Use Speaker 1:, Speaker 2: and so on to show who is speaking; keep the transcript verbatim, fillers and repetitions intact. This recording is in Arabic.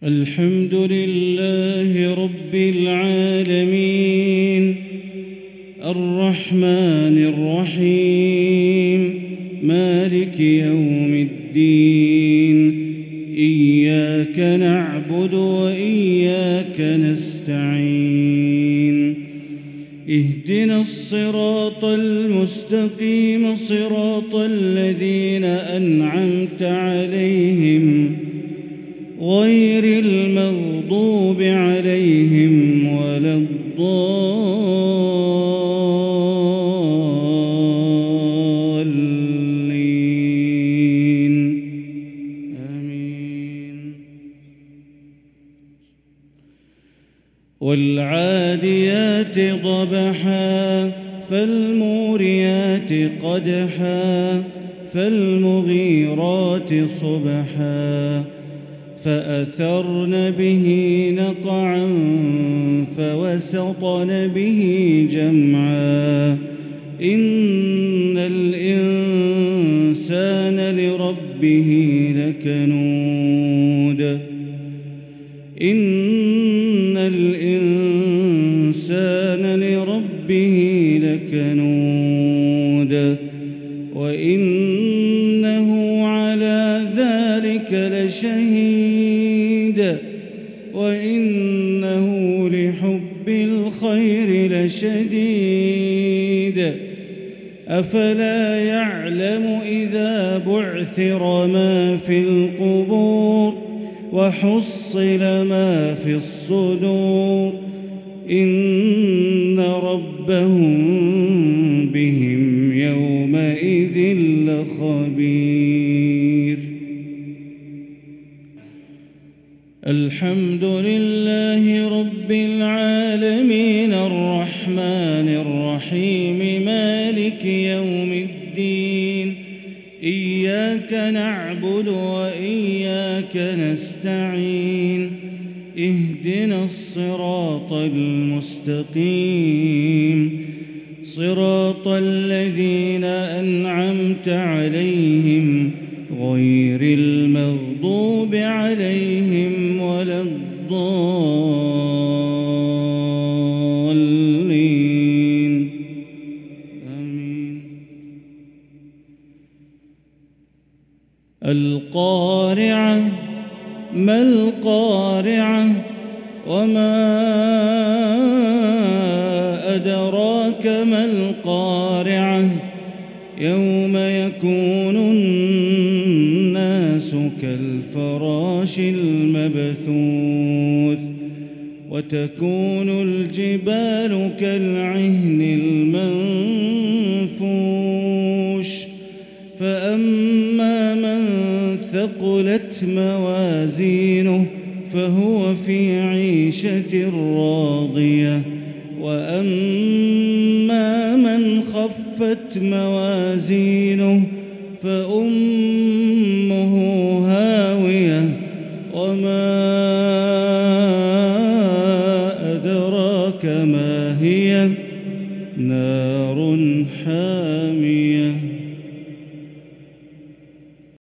Speaker 1: الحمد لله رب العالمين الرحمن الرحيم مالك يوم الدين إياك نعبد وإياك نستعين اهدنا الصراط المستقيم صراط الذين أنعمت عليهم غير المغضوب عليهم ولا الضالين آمين. والعاديات ضبحا فالموريات قدحا فالمغيرات صبحا فأثرن به نقعا فوسطن به جمعا إن الإنسان لربه لكنود إن الإنسان لربه لكنود وإنه على ذلك لشهيد وإنه لحب الخير لشديد أفلا يعلم إذا بعثر ما في القبور وحصل ما في الصدور إن ربهم بهم يومئذ لخبير. الحمد لله رب العالمين الرحمن الرحيم مالك يوم الدين إياك نعبد وإياك نستعين اهدنا الصراط المستقيم صراط الذين أنعمت عليهم غير المغضوب عليهم ولا الضالين آمين. القارعة ما القارعة وما أدراك ما القارعة يوم يكون الناس كالفراش المبثوث وتكون الجبال كالعهن المنفوش فأما من ثقلت موازينه فهو في عيشة راضية وأما من خفت موازينه فأمه هاوية وما